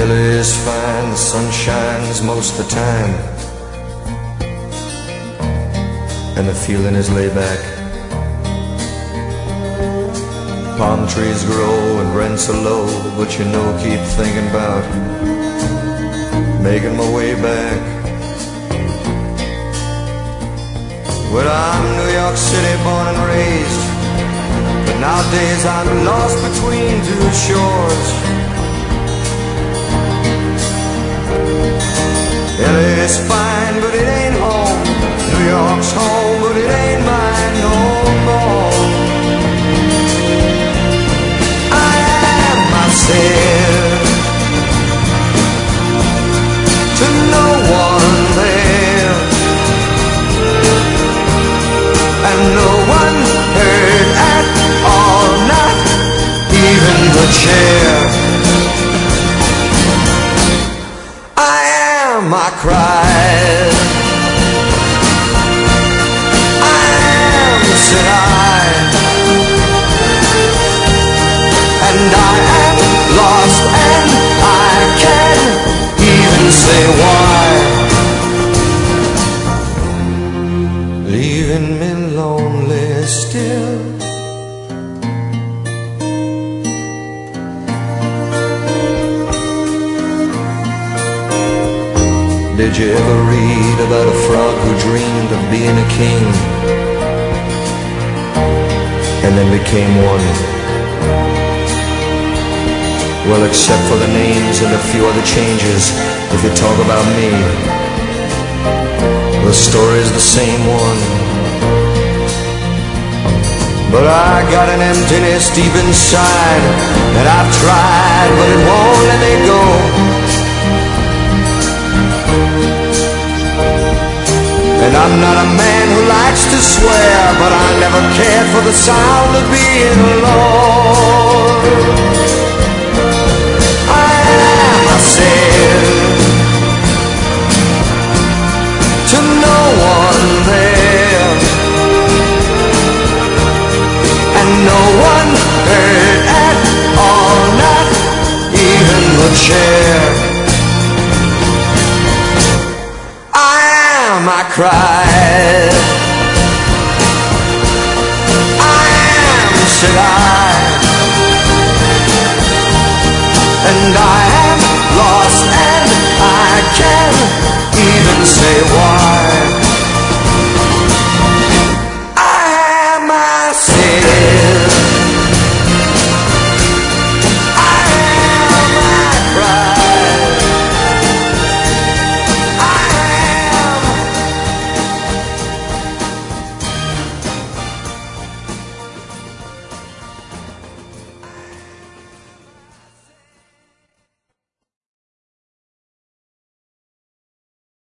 LA is fine, the sun shines most of the time, and the feeling is laid back. Palm trees grow and rents are low, but you know, keep thinking about making my way back. Well, I'm New York City born and raised, but nowadays I'm lost between two shores. LA's fine, but it ain't home. New York's home, but it ain't mine no more. I am myself, to no one there, and no one heard at all, not even the chair. I cried, I am, said I, and I am lost, and I can't even say why. Leaving me lonely still. Did you ever read about a frog who dreamed of being a king and then became one? Well, except for the names and a few other changes, if you talk about me, the story's the same one. But I got an emptiness deep inside, and I've tried, but it won't let me go. And I'm not a man who likes to swear, but I never cared for the sound of being alone. I am myself, to no one there, and no one heard at all, not even the chair. I cried, I am, said I, and I am lost, and I can't even say why.